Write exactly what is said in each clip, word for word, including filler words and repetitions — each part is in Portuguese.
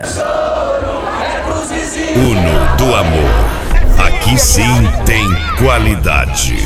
Uno do Amor. Aqui sim tem qualidade.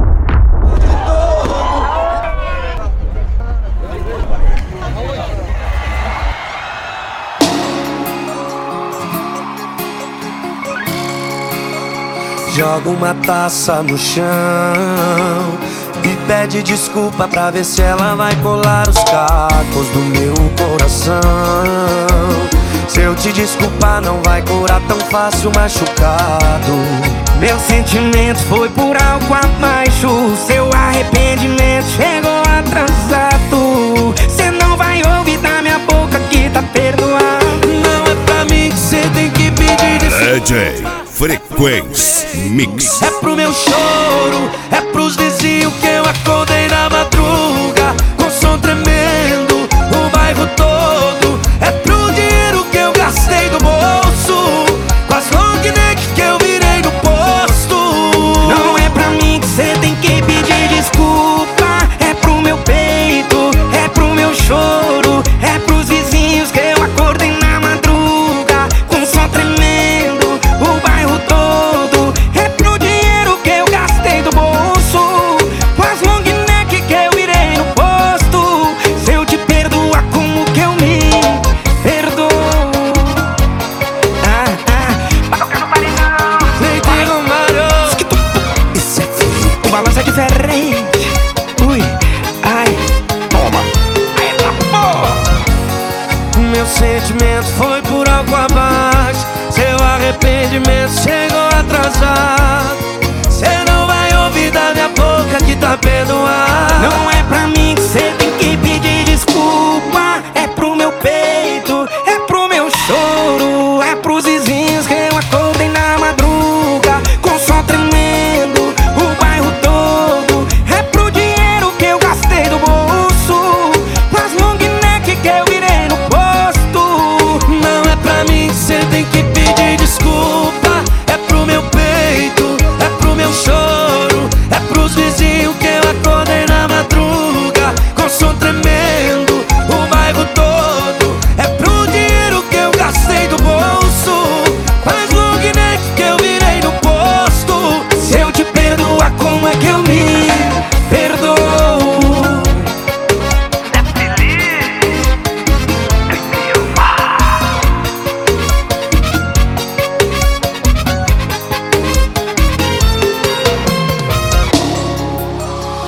Joga uma taça no chão e pede desculpa pra ver se ela vai colar os cacos do meu coração. Se eu te desculpar não vai curar tão fácil machucado. Meu sentimento foi por algo abaixo, seu arrependimento chegou atrasado. Cê não vai ouvir da minha boca que tá perdoado. Não é pra mim que cê tem que pedir desculpa. D J Frequência Mix. É pro meu choro, é pros vizinhos que eu acordei na madruga com som tremendo, o bairro todo. É pro dinheiro que eu gastei do bolso, com as long neck que eu virei no posto. Não é pra mim que cê tem que pedir desculpa. É pro meu peito, é pro meu choro, é pros vizinhos que eu acordei na madruga com som tremendo, o bairro todo. É pro dinheiro que eu gastei do bolso, com as long neck que eu virei no posto. Se eu te perdoar, como que eu me perdoo? Ah, ah, pra tocar no paredão, Leite Romário. Isso é frio, o balanço é diferente. Ui, ai, toma. Aí tá bom. Meu sentimento foi por algo abaixo, seu arrependimento